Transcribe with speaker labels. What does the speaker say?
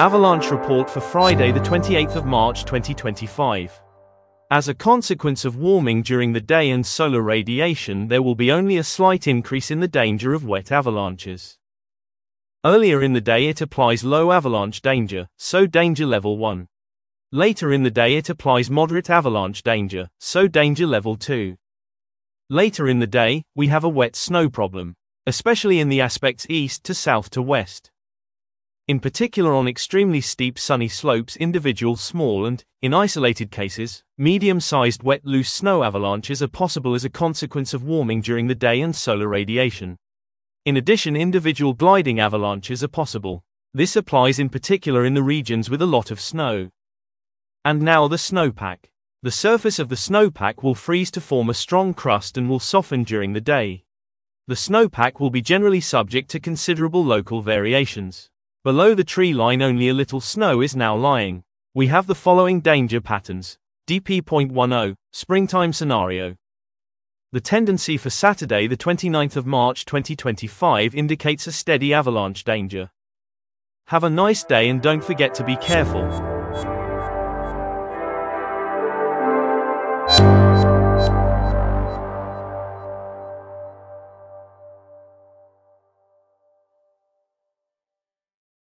Speaker 1: Avalanche report for Friday the 28th of March 2025. As a consequence of warming during the day and solar radiation, there will be only a slight increase in the danger of wet avalanches. Earlier in the day it applies low avalanche danger, so danger level 1. Later in the day it applies moderate avalanche danger, so danger level 2. Later in the day, we have a wet snow problem, especially in the aspects east to south to west. In particular on extremely steep sunny slopes, individual small and, in isolated cases, medium-sized wet loose snow avalanches are possible as a consequence of warming during the day and solar radiation. In addition, individual gliding avalanches are possible. This applies in particular in the regions with a lot of snow. And now the snowpack. The surface of the snowpack will freeze to form a strong crust and will soften during the day. The snowpack will be generally subject to considerable local variations. Below the tree line only a little snow is now lying. We have the following danger patterns. DP.10, Springtime Scenario. The tendency for Saturday the 29th of March 2025 indicates a steady avalanche danger. Have a nice day and don't forget to be careful.